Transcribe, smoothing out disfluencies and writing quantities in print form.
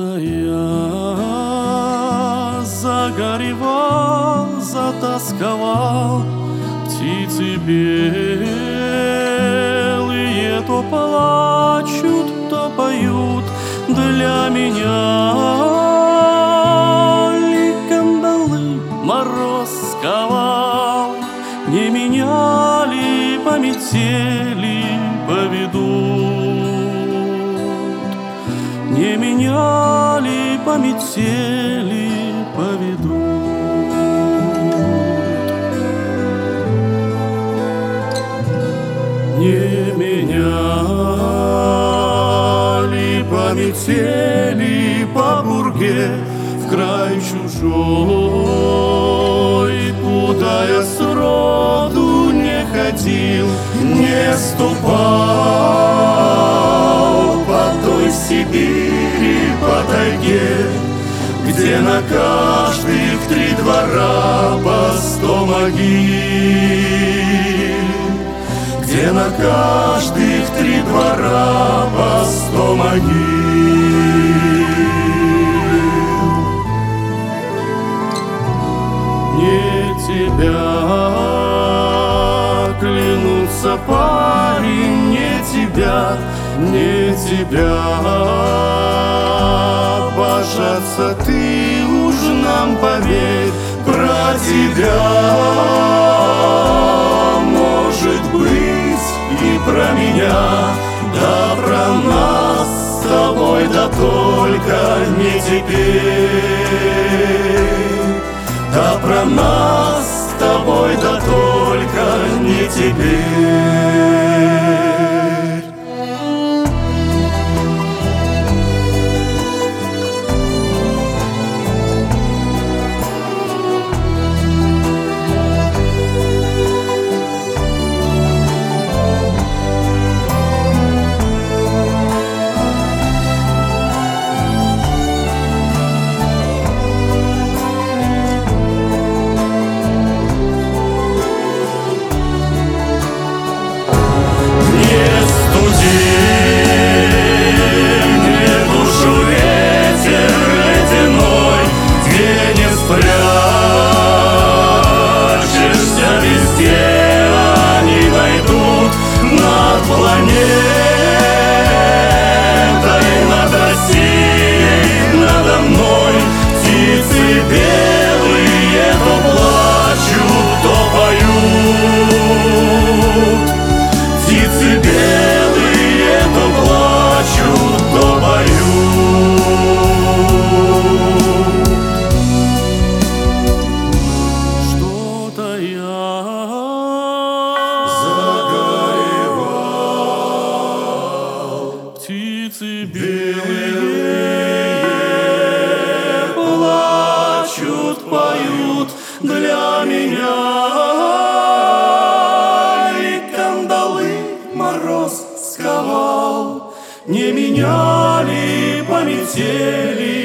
Что-то я загоревал, затасковал. Птицы белые то плачут, то поют. Для меня ли кандалы мороз сковал? Не меня ли по метели поведут? Не меня ли по метели поведут? Не меня ли по метели, по бурге, в край чужой, куда я сроду не ходил, не ступал по той Сибири, по тайге, где на каждых 3 двора по 100 могил, где на каждых 3 двора по 100 могил. Не тебя, клянутся, парень, не тебя, не тебя. Божаться ты уж нам поверь, про тебя, может быть, и про меня, да про нас с тобой, да только не теперь. Да про нас с тобой, да только не теперь. Птицы белые плачут, поют. Для меня ли кандалы мороз сковал? Не меня ли по метели